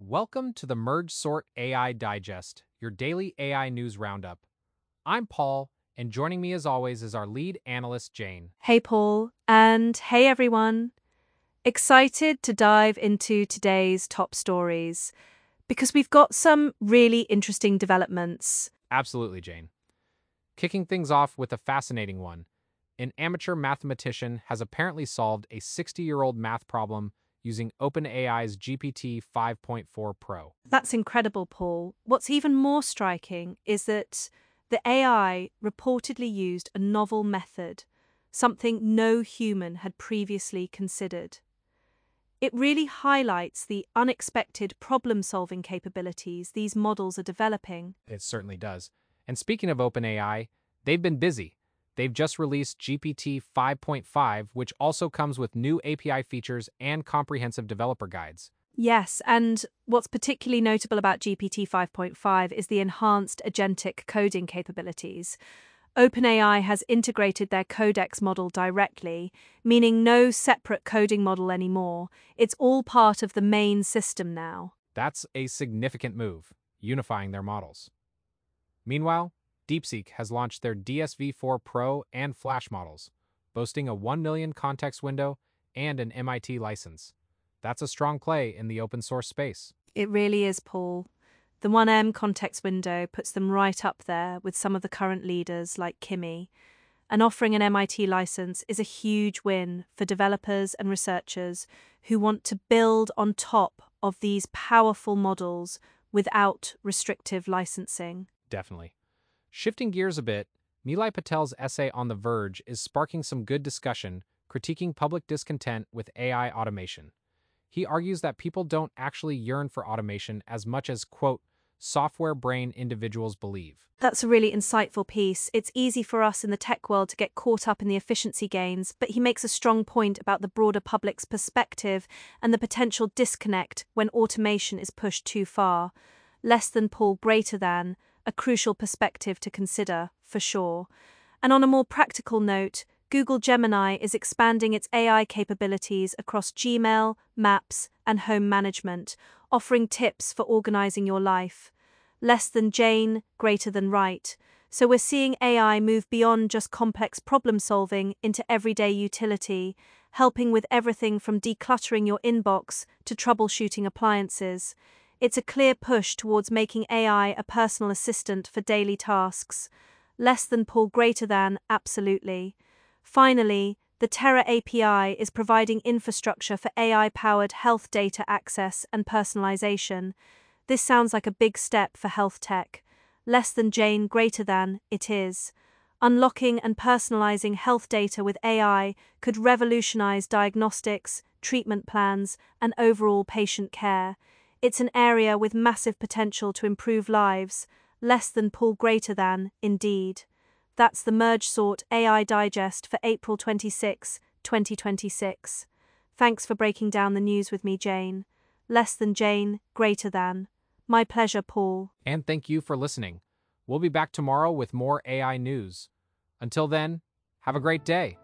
Welcome to the Merge Sort AI Digest, your daily AI news roundup. I'm Paul, and joining me as always is our lead analyst, Jane. Hey, Paul, and hey, everyone. Excited to dive into today's top stories because we've got some really interesting developments. Absolutely, Jane. Kicking things off with a fascinating one. An amateur mathematician has apparently solved a 60-year-old math problem using OpenAI's GPT 5.4 Pro. That's incredible, Paul. What's even more striking is that the AI reportedly used a novel method, something no human had previously considered. It really highlights the unexpected problem solving capabilities these models are developing. It certainly does. And speaking of OpenAI, they've been busy. They've just released GPT 5.5, which also comes with new API features and comprehensive developer guides. Yes, and what's particularly notable about GPT 5.5 is the enhanced agentic coding capabilities. OpenAI has integrated their Codex model directly, meaning no separate coding model anymore. It's all part of the main system now. That's a significant move, unifying their models. Meanwhile, DeepSeek has launched their DSV4 Pro and Flash models, boasting a 1 million context window and an MIT license. That's a strong play in the open source space. It really is, Paul. The 1M context window puts them right up there with some of the current leaders like Kimi. And offering an MIT license is a huge win for developers and researchers who want to build on top of these powerful models without restrictive licensing. Definitely. Shifting gears a bit, Nilay Patel's essay on The Verge is sparking some good discussion, critiquing public discontent with AI automation. He argues that people don't actually yearn for automation as much as, quote, software brain individuals believe. That's a really insightful piece. It's easy for us in the tech world to get caught up in the efficiency gains, but he makes a strong point about the broader public's perspective and the potential disconnect when automation is pushed too far. Less than Paul, greater than, a crucial perspective to consider, for sure. And on a more practical note, Google Gemini is expanding its AI capabilities across Gmail, Maps, and home management, offering tips for organizing your life. Less than Jane, greater than right. So we're seeing AI move beyond just complex problem solving into everyday utility, helping with everything from decluttering your inbox to troubleshooting appliances. It's a clear push towards making AI a personal assistant for daily tasks. Less than Paul, greater than, absolutely. Finally, the Terra API is providing infrastructure for AI-powered health data access and personalization. This sounds like a big step for health tech. Less than Jane, greater than, it is. Unlocking and personalizing health data with AI could revolutionize diagnostics, treatment plans, and overall patient care. It's an area with massive potential to improve lives. Less than Paul, greater than, indeed. That's the Merge Sort AI Digest for April 26, 2026. Thanks for breaking down the news with me, Jane. Less than Jane, greater than. My pleasure, Paul. And thank you for listening. We'll be back tomorrow with more AI news. Until then, have a great day.